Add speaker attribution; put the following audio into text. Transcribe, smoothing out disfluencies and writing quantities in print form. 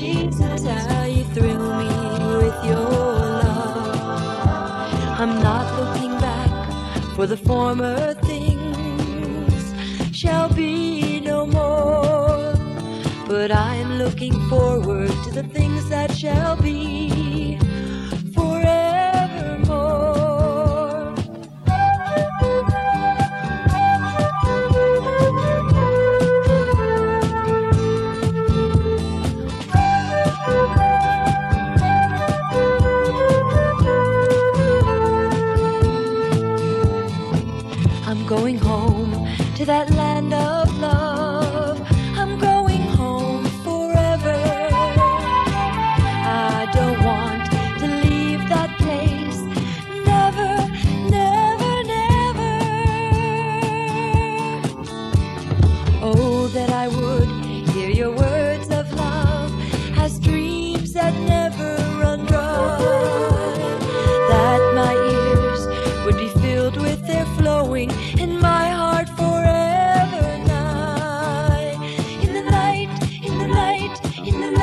Speaker 1: Jesus, how you thrill me with your love. I'm not looking back, for the former things shall be no more, but I'm looking forward to the things that shall be forevermore. I'm going home to that land of love. I'm going home forever. I don't want to leave that place. Never, never, never. Oh, that I would hear your words of love as streams that never run dry. That my ears would be filled with their flowing, in my heart forever nigh. In the night, in the night, in the night.